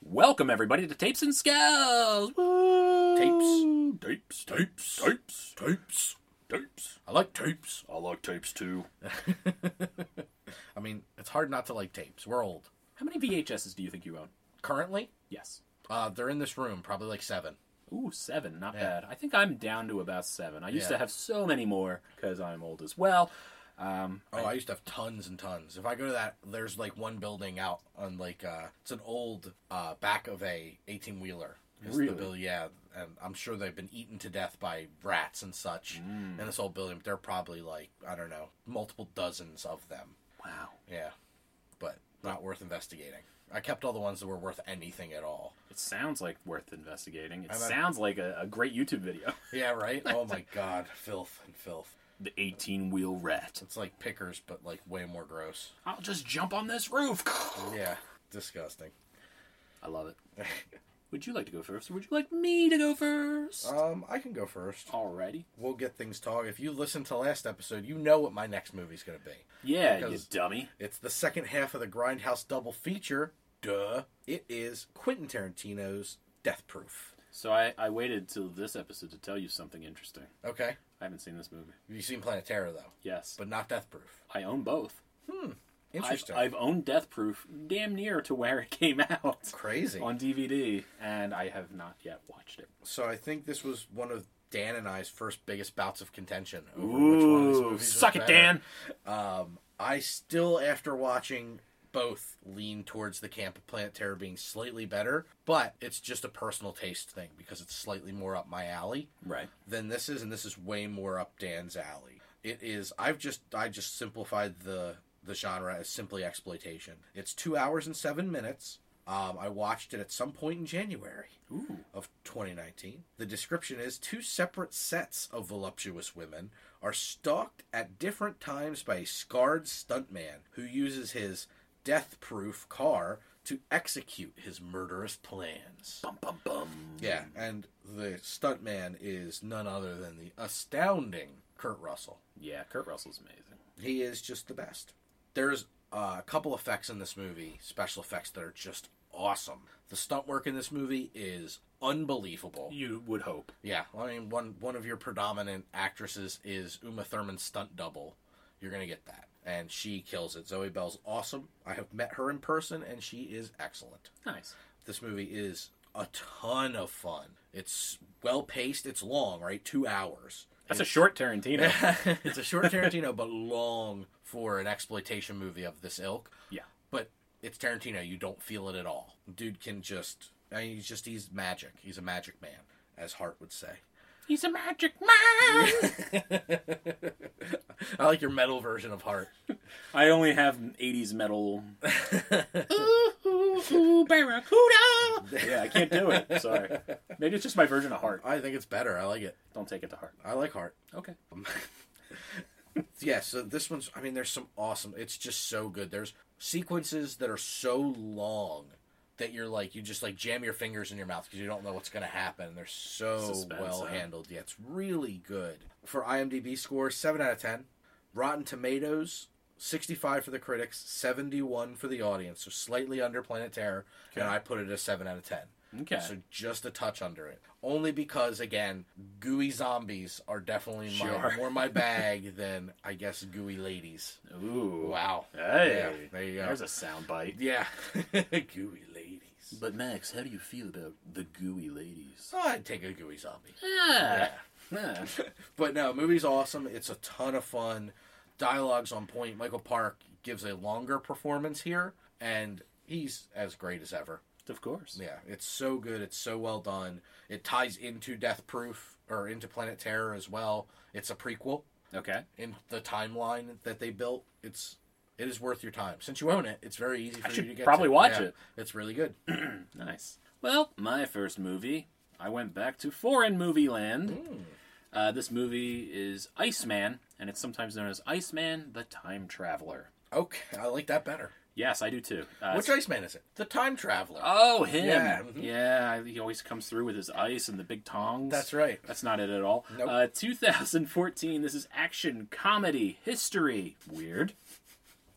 Welcome, everybody, to Tapes and Skulls! Woo! Tapes. I like tapes. I like tapes, too. I mean, it's hard not to like tapes. We're old. How many VHSs do you think you own? Currently, Yes. they're in this room, probably like 7. Ooh, 7. Not Yeah. bad. I think I'm down to about 7. I used Yeah. to have so many more, because I'm old as well. I used to have tons and tons. If I go to that, there's like one building out on like, it's an old back of a 18-wheeler. Really? Yeah, and I'm sure they've been eaten to death by rats and such. In this old building, there are probably like, I don't know, multiple dozens of them. Wow. Yeah, but not worth investigating. I kept all the ones that were worth anything at all. It sounds like worth investigating. It I know. sounds like a great YouTube video. Yeah, right? Oh my god, filth and filth. The 18-wheel rat. It's like Pickers, but like way more gross. I'll just jump on this roof. Yeah, disgusting. I love it. Would you like to go first, or would you like me to go first? I can go first. Alrighty. We'll get things talking. If you listened to last episode, you know what my next movie's going to be. Yeah, you Because- dummy. It's the second half of the Grindhouse double feature. Duh. It is Quentin Tarantino's Death Proof. So I waited till this episode to tell you something interesting. Okay. I haven't seen this movie. You've seen Planet Terror, though, Yes. but not Death Proof. I own both. Interesting. I've owned Death Proof damn near to where it came out Crazy. on DVD, and I have not yet watched it. So I think this was one of Dan and I's first biggest bouts of contention over which one of these Ooh, movies was suck it, better. Dan! I still, after watching both, lean towards the camp of Planet Terror being slightly better, but it's just a personal taste thing because it's slightly more up my alley Right. than this is, and this is way more up Dan's alley. It is. I just simplified the genre as simply exploitation. It's 2 hours and 7 minutes. I watched it at some point in January of 2019. The description is 2 separate sets of voluptuous women are stalked at different times by a scarred stuntman who uses his death-proof car to execute his murderous plans. Bum, bum, bum. Yeah, and the stuntman is none other than the astounding Kurt Russell. Yeah, Kurt Russell's amazing. He is just the best. There's a couple effects in this movie, special effects, that are just awesome. The stunt work in this movie is unbelievable. You would hope. Yeah, I mean, one of your predominant actresses is Uma Thurman's stunt double. You're going to get that. And she kills it. Zoe Bell's awesome. I have met her in person, and she is excellent. Nice. This movie is a ton of fun. It's well-paced. It's long, right? 2 hours. That's a short Tarantino. It's a short Tarantino, but long for an exploitation movie of this ilk. Yeah. But it's Tarantino. You don't feel it at all. Dude can just... I mean, he's magic. He's a magic man, as Hart would say. He's a magic man! I like your metal version of Hart. I only have 80s metal. Ooh, Barracuda! Yeah, I can't do it. Sorry. Maybe it's just my version of Heart. I think it's better. I like it. Don't take it to heart. I like Hart. Okay. Yeah, so this one's... I mean, there's some awesome... It's just so good. There's sequences that are so long that you're like... You just, like, jam your fingers in your mouth because you don't know what's going to happen. They're so Suspense, well huh? handled. Yeah, it's really good. For IMDb score, 7 out of 10. Rotten Tomatoes, 65 for the critics, 71 for the audience. So slightly under Planet Terror. Okay. And I put it as 7 out of 10. Okay. So just a touch under it. Only because, again, gooey zombies are definitely Sure. more my bag than, I guess, gooey ladies. Ooh. Wow. Hey. Yeah, there you go. There's a soundbite. Yeah. Gooey ladies. But Max, how do you feel about the gooey ladies? Oh, I'd take a gooey zombie. Ah. But no, movie's awesome. It's a ton of fun. Dialogue's on point. Michael Park gives a longer performance here, and he's as great as ever. Of course. Yeah, it's so good. It's so well done. It ties into Death Proof, or into Planet Terror as well. It's a prequel Okay. in the timeline that they built. It is worth your time. Since you own it, it's very easy for you should to get probably to. watch Yeah, it. It's really good. Nice. Well, my first movie, I went back to foreign movie land. This movie is Iceman, and it's sometimes known as Iceman the Time Traveler. Okay, I like that better. Yes, I do too. Which Iceman is it? The Time Traveler. Oh, him. Yeah. Yeah, he always comes through with his ice and the big tongs. That's right. That's not it at all. Nope. 2014, this is action, comedy, history. Weird.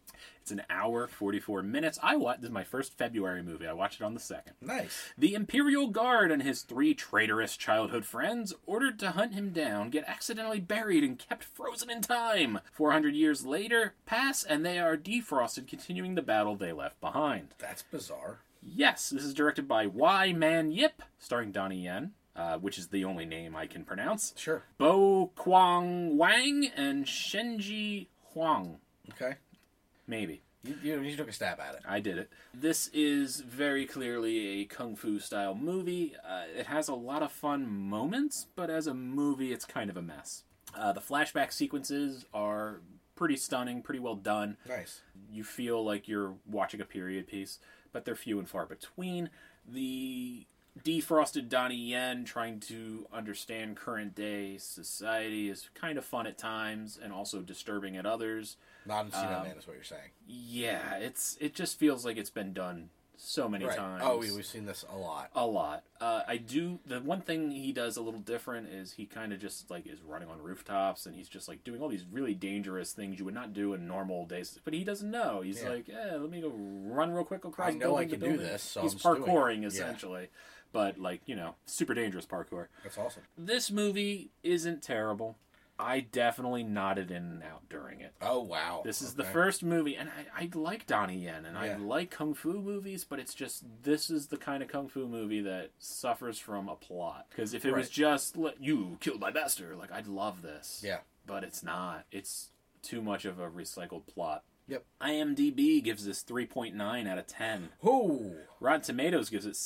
It's an hour, 44 minutes. This is my first February movie. I watched it on the 2nd. Nice. The Imperial Guard and his 3 traitorous childhood friends, ordered to hunt him down, get accidentally buried and kept frozen in time. 400 years later pass, and they are defrosted, continuing the battle they left behind. That's bizarre. Yes, this is directed by Y Man Yip, starring Donnie Yen, which is the only name I can pronounce. Sure. Bo Kwang Wang and Shenji Huang. Okay. Maybe. You took a stab at it. I did it. This is very clearly a kung fu style movie. It has a lot of fun moments, but as a movie, it's kind of a mess. The flashback sequences are pretty stunning, pretty well done. Nice. You feel like you're watching a period piece, but they're few and far between. The defrosted Donnie Yen trying to understand current day society is kind of fun at times and also disturbing at others. Non-Encino Man is what you're saying. Yeah, it just feels like it's been done so many times. Oh, we've seen this a lot. A lot. The one thing he does a little different is he kind of just like is running on rooftops and he's just like doing all these really dangerous things you would not do in normal days. But he doesn't know. He's like, let me go run real quick across. I know I can do this. So he's parkouring essentially, but like super dangerous parkour. That's awesome. This movie isn't terrible. I definitely nodded in and out during it. Oh, wow. This is the first movie, and I like Donnie Yen, and I like kung fu movies, but it's just, this is the kind of kung fu movie that suffers from a plot. Because if it was just, you killed my master, like, I'd love this. Yeah. But it's not. It's too much of a recycled plot. Yep. IMDb gives this 3.9 out of 10. Ooh. Rotten Tomatoes gives it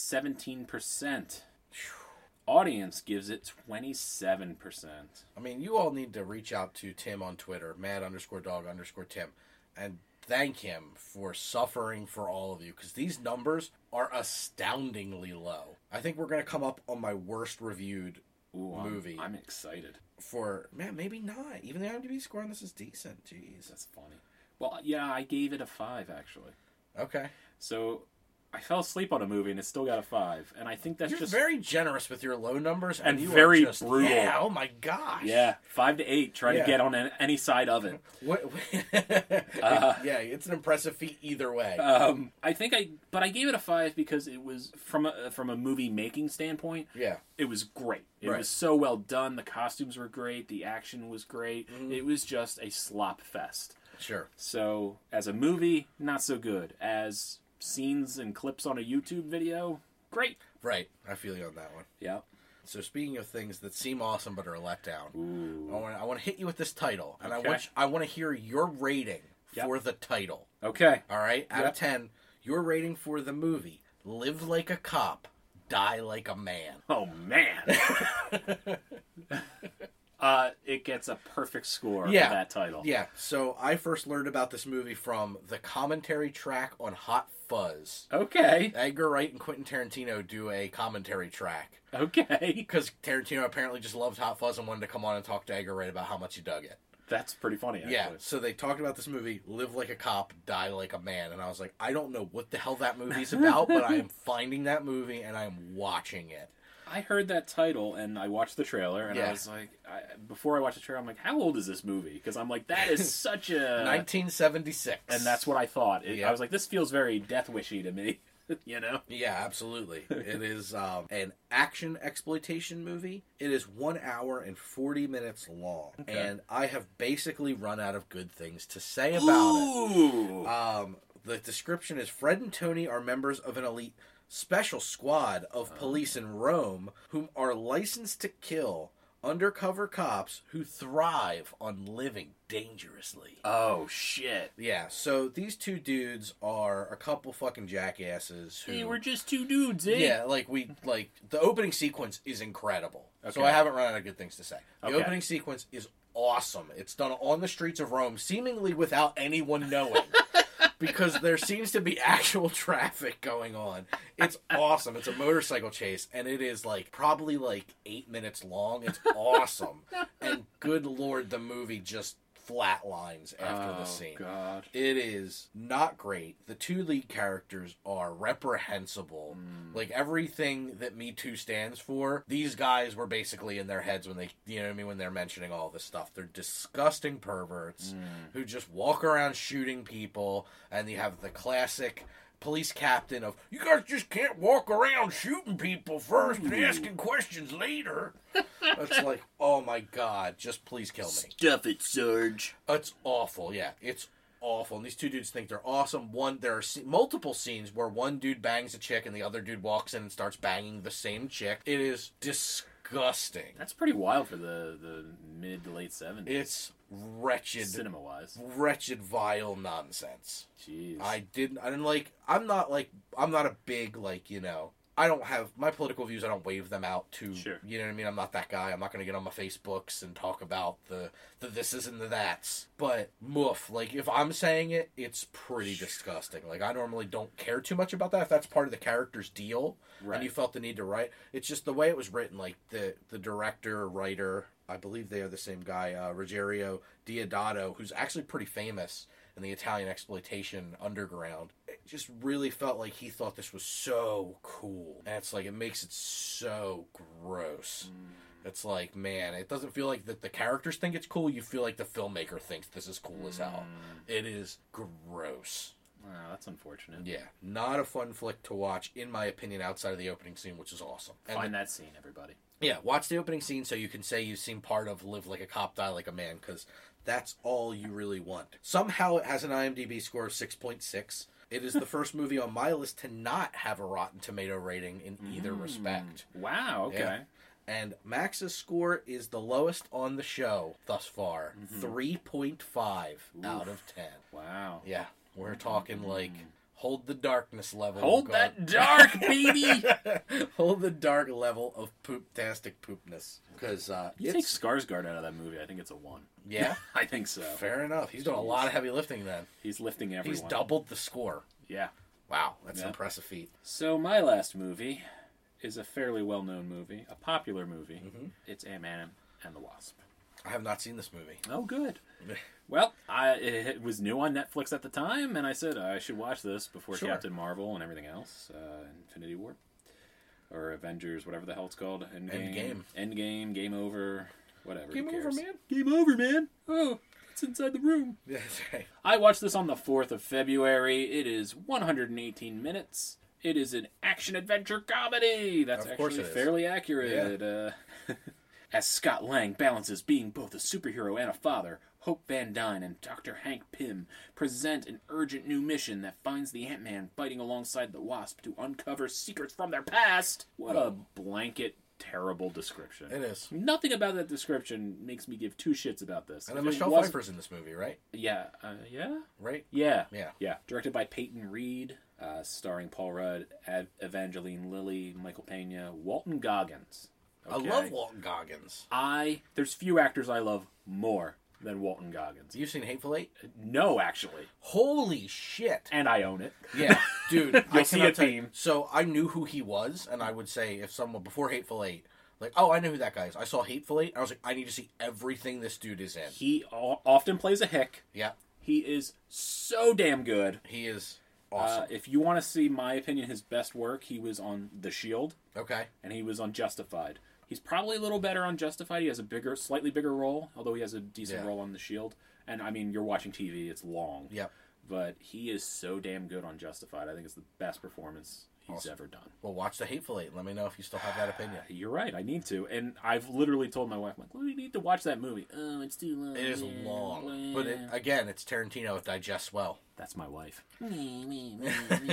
17%. Audience gives it 27%. I mean, you all need to reach out to Tim on Twitter, mad_dog_Tim, and thank him for suffering for all of you, because these numbers are astoundingly low. I think we're going to come up on my worst reviewed movie. I'm excited. Maybe not. Even the IMDb score on this is decent. Jeez. That's funny. Well, yeah, I gave it a 5, actually. Okay. So I fell asleep on a movie and it still got a 5, and I think that's You're just very generous with your low numbers and you very are just, brutal. Yeah, oh my gosh. Yeah, 5 to 8. Try to get on any side of it. Yeah, it's an impressive feat either way. I gave it a 5 because it was from a movie making standpoint. Yeah, it was great. It was so well done. The costumes were great. The action was great. Mm-hmm. It was just a slop fest. Sure. So as a movie, not so good. As scenes and clips on a YouTube video, great. Right. I feel you on that one. Yeah. So speaking of things that seem awesome but are a letdown, ooh, I want to hit you with this title, and okay. I want to hear your rating for the title. Okay. All right? Out of 10, your rating for the movie, Live Like a Cop, Die Like a Man. Oh, man. It gets a perfect score for that title. Yeah, so I first learned about this movie from the commentary track on Hot Fuzz. Okay. Edgar Wright and Quentin Tarantino do a commentary track. Okay. Because Tarantino apparently just loved Hot Fuzz and wanted to come on and talk to Edgar Wright about how much he dug it. That's pretty funny, actually. Yeah, so they talked about this movie, Live Like a Cop, Die Like a Man, and I was like, I don't know what the hell that movie's about, but I am finding that movie and I am watching it. I heard that title and I watched the trailer and I was like, before I watched the trailer, I'm like, how old is this movie? Because I'm like, that is such a 1976, and that's what I thought. I was like, this feels very Death Wishy to me, you know? Yeah, absolutely. It is an action exploitation movie. It is 1 hour and 40 minutes long, and I have basically run out of good things to say about it. The description is: Fred and Tony are members of an elite special squad of police in Rome whom are licensed to kill undercover cops who thrive on living dangerously. Oh, shit. Yeah, so these two dudes are a couple fucking jackasses who... They were just two dudes, eh? Yeah, the opening sequence is incredible. Okay. So I haven't run out of good things to say. The opening sequence is awesome. It's done on the streets of Rome, seemingly without anyone knowing. Because there seems to be actual traffic going on. It's awesome. It's a motorcycle chase, and it is probably 8 minutes long. It's awesome. And good lord, the movie just flatlines after the scene. God. It is not great. The two lead characters are reprehensible. Like, everything that Me Too stands for, these guys were basically in their heads when they, you know what I mean, when they're mentioning all this stuff. They're disgusting perverts who just walk around shooting people, and you have the classic police captain of, you guys just can't walk around shooting people first and asking questions later. It's like, oh my God, just please kill me. Stuff it, Sarge. It's awful, yeah. It's awful. And these two dudes think they're awesome. There are multiple scenes where one dude bangs a chick and the other dude walks in and starts banging the same chick. It is disgusting. That's pretty wild for the mid to late 70s. It's wretched, cinema-wise. Wretched, vile nonsense. Jeez. I'm not a big, like, you know, I don't have my political views. I don't wave them out to, Sure. You know what I mean? I'm not that guy. I'm not going to get on my Facebooks and talk about the thises and the that's. But, moof, like, if I'm saying it, it's pretty disgusting. Like, I normally don't care too much about that. If that's part of the character's deal, Right. and you felt the need to write, it's just the way it was written. Like, the director, writer, I believe they are the same guy, Ruggiero Diodato, who's actually pretty famous in the Italian exploitation underground. It just really felt like he thought this was so cool. And it's like, it makes it so gross. It's like, man, it doesn't feel like that the characters think it's cool. You feel like the filmmaker thinks this is cool as hell. It is gross. Wow, that's unfortunate. Yeah, not a fun flick to watch, in my opinion, outside of the opening scene, which is awesome. Find that scene, everybody. Yeah, watch the opening scene so you can say you've seen part of Live Like a Cop, Die Like a Man, because that's all you really want. Somehow it has an IMDb score of 6.6. It is the first movie on my list to not have a Rotten Tomato rating in either respect. Wow, okay. Yeah. And Max's score is the lowest on the show thus far. 3.5 out of 10. Wow. Yeah, we're talking like hold the darkness level. Hold that dark, baby! Hold the dark level of poop-tastic poopness. Because You take Skarsgård out of that movie, I think it's a 1. Yeah? I think so. Fair enough. He's doing a lot of heavy lifting then. He's lifting everyone. He's doubled the score. Yeah. Wow, that's an impressive feat. So my last movie is a fairly well-known movie, a popular movie. It's Ant-Man and the Wasp. I have not seen this movie. Oh, good. Well, it was new on Netflix at the time, and I said I should watch this before Captain Marvel and everything else. Infinity War. Or Avengers, whatever the hell it's called. Endgame, Game Over, whatever. Game over, man. Game over, man. Oh, it's inside the room. Yeah, that's right. I watched this on the 4th of February. It is 118 minutes. It is an action-adventure comedy. That's actually fairly accurate. Yeah. As Scott Lang balances being both a superhero and a father, Hope Van Dyne and Dr. Hank Pym present an urgent new mission that finds the Ant-Man fighting alongside the Wasp to uncover secrets from their past. What a blanket, terrible description. It is. Nothing about that description makes me give two shits about this. And then Michelle Pfeiffer's in this movie, right? Yeah. Yeah? Right? Yeah. Yeah. Yeah. Directed by Peyton Reed, starring Paul Rudd, Evangeline Lilly, Michael Pena, Walton Goggins. Okay? I love Walton Goggins. There's few actors I love more than Walton Goggins. You've seen Hateful Eight? No, actually. Holy shit. And I own it. Yeah, dude. You'll see a theme. So I knew who he was, and I would say if someone, before Hateful Eight, like, oh, I know who that guy is. I saw Hateful Eight, I was like, I need to see everything this dude is in. He often plays a hick. Yeah. He is so damn good. He is awesome. If you want to see, my opinion, his best work, he was on The Shield. Okay. And he was on Justified. He's probably a little better on Justified. He has a slightly bigger role, although he has a decent role on The Shield. And, I mean, you're watching TV. It's long. Yep. But he is so damn good on Justified. I think it's the best performance he's ever done. Well, watch the Hateful Eight and let me know if you still have that opinion. You're right. I need to. And I've literally told my wife, I'm like, well, we need to watch that movie. Oh, it's too long. It is long. But, again, it's Tarantino. It digests well. That's my wife. My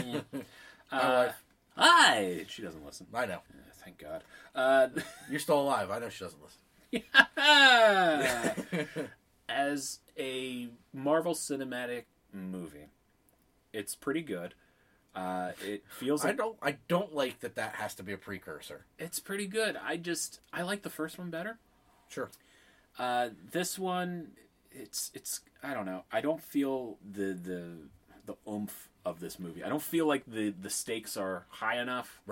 wife. Hi! She doesn't listen. I know. Thank God. You're still alive. I know she doesn't listen. As a Marvel Cinematic movie, it's pretty good. It feels like... I don't like that has to be a precursor. It's pretty good. I like the first one better. Sure. This one, it's I don't know. I don't feel the oomph of this movie. I don't feel like the stakes are high enough. Right.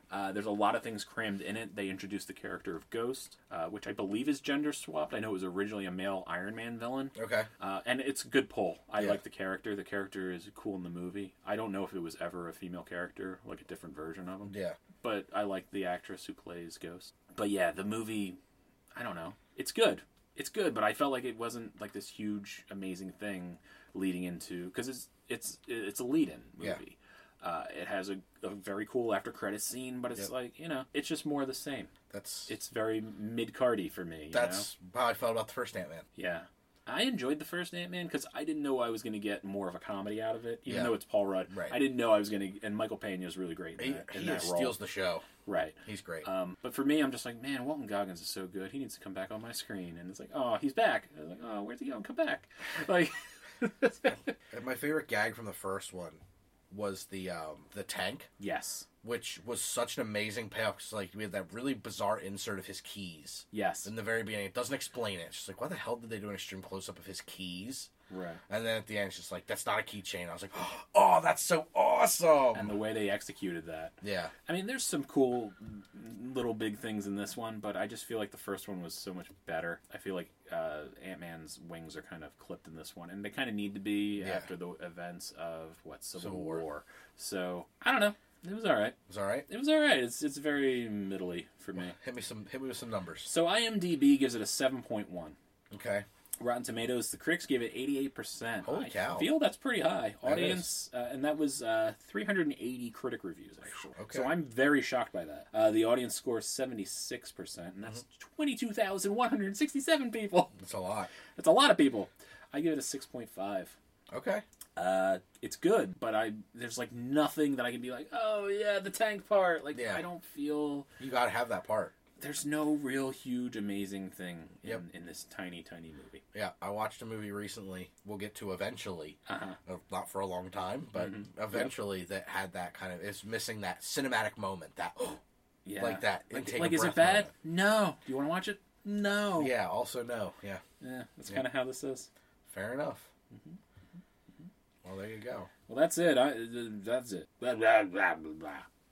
There's a lot of things crammed in it. They introduced the character of Ghost, which I believe is gender swapped. I know it was originally a male Iron Man villain. Okay. And it's a good pull. I Yeah. like the character. The character is cool in the movie. I don't know if it was ever a female character, like a different version of him. Yeah. But I like the actress who plays Ghost. But yeah, the movie, I don't know. It's good. It's good, but I felt like it wasn't like this huge, amazing thing leading into... Because it's a lead-in movie. Yeah. It has a very cool after-credits scene, but it's like, it's just more of the same. It's very mid-cardy for me. That's how I felt about the first Ant-Man. Yeah. I enjoyed the first Ant-Man because I didn't know I was going to get more of a comedy out of it, even though it's Paul Rudd. Right. I didn't know I was going to... And Michael Pena is really great in that role. He steals the show. Right. He's great. But for me, I'm just like, man, Walton Goggins is so good. He needs to come back on my screen. And it's like, oh, he's back. I was like, oh, where's he going? Come back. Like... And my favorite gag from the first one was the tank. Yes. Which was such an amazing payoff. Cause, like, we had that really bizarre insert of his keys. Yes. In the very beginning. It doesn't explain it. It's just like, why the hell did they do an extreme close-up of his keys? Right. And then at the end, it's just like, that's not a keychain. I was like, oh, that's so awesome! And the way they executed that. Yeah. I mean, there's some cool little big things in this one, but I just feel like the first one was so much better. I feel like Ant-Man's wings are kind of clipped in this one, and they kind of need to be after the events of, Civil War. So, I don't know. It was alright. It was alright? It was alright. It's very middly for me. Hit me with some numbers. So IMDb gives it a 7.1. Okay. Rotten Tomatoes, the critics gave it 88%. Holy cow. I feel that's pretty high. That Audience, and that was 380 critic reviews, actually. Okay. So I'm very shocked by that. The audience score is 76%, and that's 22,167 people. That's a lot. That's a lot of people. I give it a 6.5. Okay. It's good, but there's like nothing that I can be like, oh yeah, the tank part. Like, I don't feel... You gotta have that part. There's no real huge amazing thing Yep. in this tiny movie. Yeah, I watched a movie recently. We'll get to eventually. Not for a long time, but eventually that had that kind of... It's missing that cinematic moment. That... Yeah. Like that. Like is it bad? Moment. No. Do you want to watch it? No. Yeah, also no. Yeah. Yeah, that's kind of how this is. Fair enough. Well, there you go. Well, that's it. That's it. Blah, blah, blah, blah, blah.